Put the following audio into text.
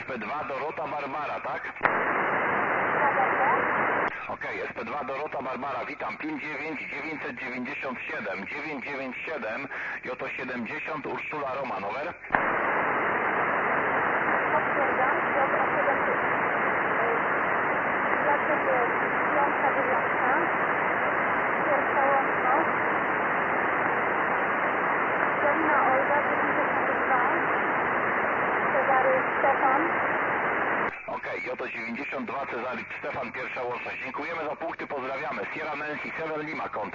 SP2 Dorota Barbara, tak? Okej, SP2 Dorota Barbara, witam. 59997 997 Joto 70 Urszula Roman, over. Potwierdzam, Joto 70. Dla Ciebie 5-9. Pierwsza łączność. Dolina Olga 92. Cezary Stefan. Okej, Joto 92 Cezary Stefan, pierwsza łączność. Dziękujemy za punkty, pozdrawiamy. Sierra Nancy 7 Lima, kontakt.